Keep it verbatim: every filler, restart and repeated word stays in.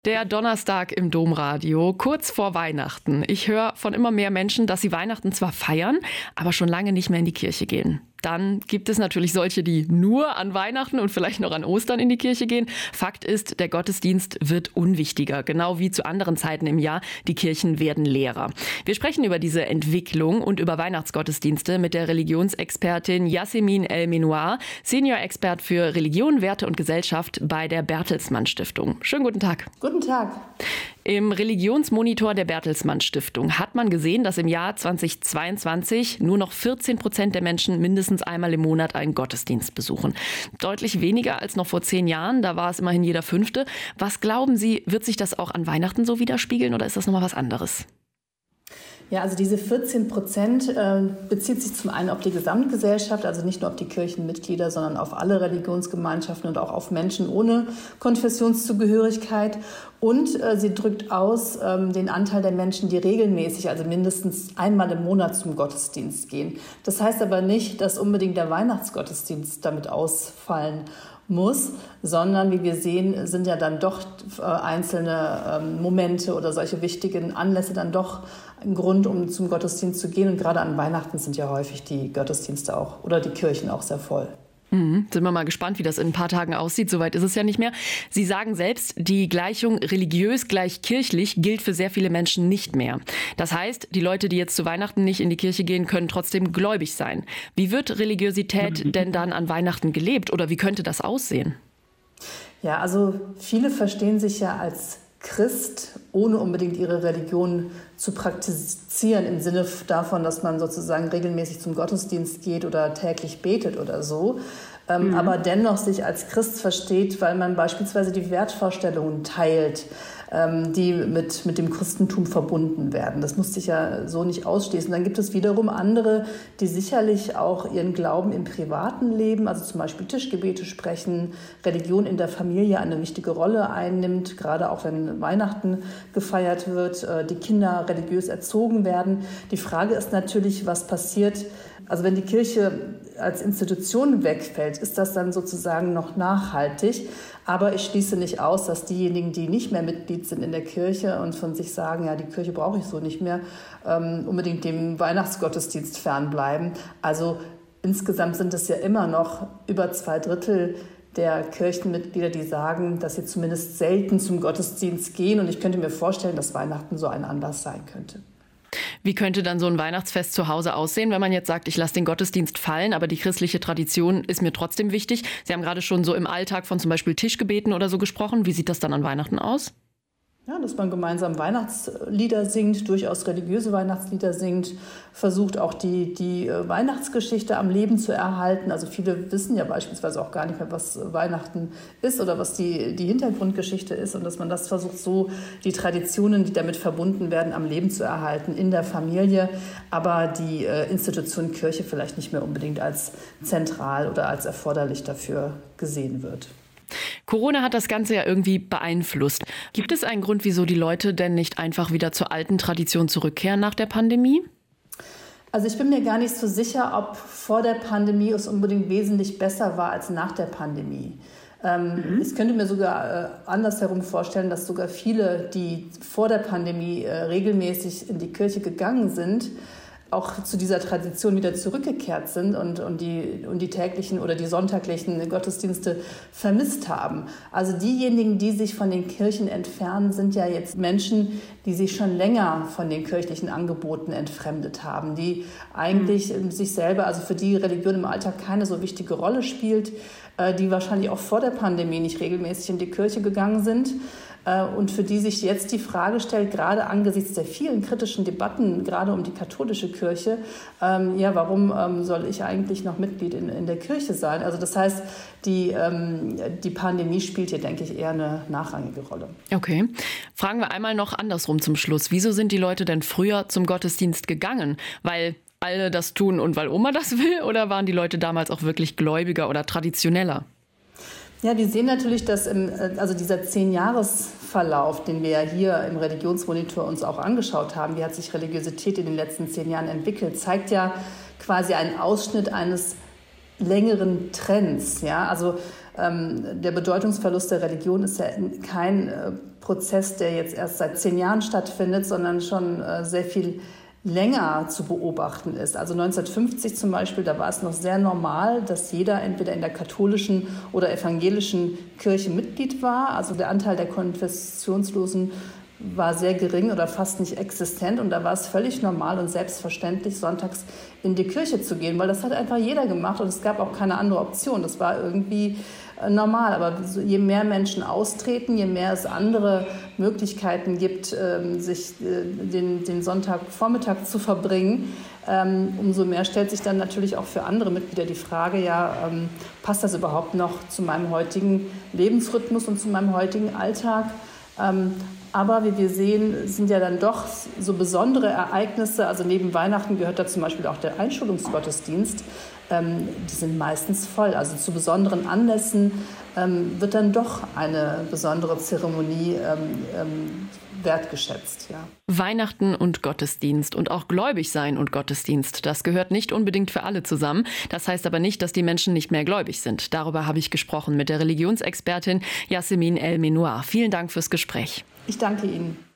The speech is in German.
Der Donnerstag im Domradio, kurz vor Weihnachten. Ich höre von immer mehr Menschen, dass sie Weihnachten zwar feiern, aber schon lange nicht mehr in die Kirche gehen. Dann gibt es natürlich solche, die nur an Weihnachten und vielleicht noch an Ostern in die Kirche gehen. Fakt ist, der Gottesdienst wird unwichtiger, genau wie zu anderen Zeiten im Jahr. Die Kirchen werden leerer. Wir sprechen über diese Entwicklung und über Weihnachtsgottesdienste mit der Religionsexpertin Yasemin El-Menoir, Senior-Expert für Religion, Werte und Gesellschaft bei der Bertelsmann Stiftung. Schönen guten Tag. Guten Tag. Im Religionsmonitor der Bertelsmann Stiftung hat man gesehen, dass im Jahr zweitausendzweiundzwanzig nur noch vierzehn Prozent der Menschen mindestens einmal im Monat einen Gottesdienst besuchen. Deutlich weniger als noch vor zehn Jahren, da war es immerhin jeder Fünfte. Was glauben Sie, wird sich das auch an Weihnachten so widerspiegeln oder ist das nochmal was anderes? Ja, also diese vierzehn Prozent äh, bezieht sich zum einen auf die Gesamtgesellschaft, also nicht nur auf die Kirchenmitglieder, sondern auf alle Religionsgemeinschaften und auch auf Menschen ohne Konfessionszugehörigkeit. Und äh, sie drückt aus ähm, den Anteil der Menschen, die regelmäßig, also mindestens einmal im Monat zum Gottesdienst gehen. Das heißt aber nicht, dass unbedingt der Weihnachtsgottesdienst damit ausfallen muss, sondern wie wir sehen, sind ja dann doch äh, einzelne ähm, Momente oder solche wichtigen Anlässe dann doch ein Grund, um zum Gottesdienst zu gehen. Und gerade an Weihnachten sind ja häufig die Gottesdienste auch oder die Kirchen auch sehr voll. Mhm. Sind wir mal gespannt, wie das in ein paar Tagen aussieht. Soweit ist es ja nicht mehr. Sie sagen selbst, die Gleichung religiös gleich kirchlich gilt für sehr viele Menschen nicht mehr. Das heißt, die Leute, die jetzt zu Weihnachten nicht in die Kirche gehen, können trotzdem gläubig sein. Wie wird Religiosität denn dann an Weihnachten gelebt oder wie könnte das aussehen? Ja, also viele verstehen sich ja als Christ, ohne unbedingt ihre Religion zu praktizieren, im Sinne davon, dass man sozusagen regelmäßig zum Gottesdienst geht oder täglich betet oder so, ähm, mhm. aber dennoch sich als Christ versteht, weil man beispielsweise die Wertvorstellungen teilt, ähm, die mit, mit dem Christentum verbunden werden. Das muss sich ja so nicht ausschließen. Dann gibt es wiederum andere, die sicherlich auch ihren Glauben im privaten Leben, also zum Beispiel Tischgebete sprechen, Religion in der Familie eine wichtige Rolle einnimmt, gerade auch wenn Weihnachten gefeiert wird, äh, die Kinder religiös erzogen werden. Die Frage ist natürlich, was passiert, also wenn die Kirche als Institution wegfällt, ist das dann sozusagen noch nachhaltig? Aber ich schließe nicht aus, dass diejenigen, die nicht mehr Mitglied sind in der Kirche und von sich sagen, ja, die Kirche brauche ich so nicht mehr, ähm, unbedingt dem Weihnachtsgottesdienst fernbleiben. Also insgesamt sind es ja immer noch über zwei Drittel der Kirchenmitglieder, die sagen, dass sie zumindest selten zum Gottesdienst gehen. Und ich könnte mir vorstellen, dass Weihnachten so ein Anlass sein könnte. Wie könnte dann so ein Weihnachtsfest zu Hause aussehen, wenn man jetzt sagt, ich lasse den Gottesdienst fallen, aber die christliche Tradition ist mir trotzdem wichtig? Sie haben gerade schon so im Alltag von zum Beispiel Tischgebeten oder so gesprochen. Wie sieht das dann an Weihnachten aus? Ja, dass man gemeinsam Weihnachtslieder singt, durchaus religiöse Weihnachtslieder singt, versucht auch die, die Weihnachtsgeschichte am Leben zu erhalten. Also viele wissen ja beispielsweise auch gar nicht mehr, was Weihnachten ist oder was die, die Hintergrundgeschichte ist und dass man das versucht, so die Traditionen, die damit verbunden werden, am Leben zu erhalten in der Familie, aber die Institution Kirche vielleicht nicht mehr unbedingt als zentral oder als erforderlich dafür gesehen wird. Corona hat das Ganze ja irgendwie beeinflusst. Gibt es einen Grund, wieso die Leute denn nicht einfach wieder zur alten Tradition zurückkehren nach der Pandemie? Also ich bin mir gar nicht so sicher, ob vor der Pandemie es unbedingt wesentlich besser war als nach der Pandemie. Ähm, mhm. Ich könnte mir sogar äh, andersherum vorstellen, dass sogar viele, die vor der Pandemie äh, regelmäßig in die Kirche gegangen sind, auch zu dieser Tradition wieder zurückgekehrt sind und, und, die, und die täglichen oder die sonntaglichen Gottesdienste vermisst haben. Also diejenigen, die sich von den Kirchen entfernen, sind ja jetzt Menschen, die sich schon länger von den kirchlichen Angeboten entfremdet haben, die eigentlich mhm. sich selber, also für die Religion im Alltag keine so wichtige Rolle spielt, die wahrscheinlich auch vor der Pandemie nicht regelmäßig in die Kirche gegangen sind. Und für die sich jetzt die Frage stellt, gerade angesichts der vielen kritischen Debatten, gerade um die katholische Kirche, ähm, ja, warum ähm, soll ich eigentlich noch Mitglied in, in der Kirche sein? Also das heißt, die, ähm, die Pandemie spielt hier, denke ich, eher eine nachrangige Rolle. Okay. Fragen wir einmal noch andersrum zum Schluss. Wieso sind die Leute denn früher zum Gottesdienst gegangen? Weil alle das tun und weil Oma das will? Oder waren die Leute damals auch wirklich gläubiger oder traditioneller? Ja, wir sehen natürlich, dass im, also dieser Zehn-Jahres-Verlauf, den wir ja hier im Religionsmonitor uns auch angeschaut haben, wie hat sich Religiosität in den letzten zehn Jahren entwickelt, zeigt ja quasi einen Ausschnitt eines längeren Trends. Ja? Also ähm, der Bedeutungsverlust der Religion ist ja kein äh, Prozess, der jetzt erst seit zehn Jahren stattfindet, sondern schon äh, sehr viel länger zu beobachten ist. Also neunzehnhundertfünfzig zum Beispiel, da war es noch sehr normal, dass jeder entweder in der katholischen oder evangelischen Kirche Mitglied war. Also der Anteil der Konfessionslosen war sehr gering oder fast nicht existent. Und da war es völlig normal und selbstverständlich, sonntags in die Kirche zu gehen, weil das hat einfach jeder gemacht und es gab auch keine andere Option. Das war irgendwie normal. Aber je mehr Menschen austreten, je mehr es andere Möglichkeiten gibt, sich den, den Sonntagvormittag zu verbringen, umso mehr stellt sich dann natürlich auch für andere Mitglieder die Frage, ja, passt das überhaupt noch zu meinem heutigen Lebensrhythmus und zu meinem heutigen Alltag? Aber wie wir sehen, sind ja dann doch so besondere Ereignisse, also neben Weihnachten gehört da zum Beispiel auch der Einschulungsgottesdienst, ähm, die sind meistens voll. Also zu besonderen Anlässen ähm, wird dann doch eine besondere Zeremonie ähm, ähm, wertgeschätzt. Ja. Weihnachten und Gottesdienst und auch gläubig sein und Gottesdienst, das gehört nicht unbedingt für alle zusammen. Das heißt aber nicht, dass die Menschen nicht mehr gläubig sind. Darüber habe ich gesprochen mit der Religionsexpertin Yasemin El-Menouar. Vielen Dank fürs Gespräch. Ich danke Ihnen.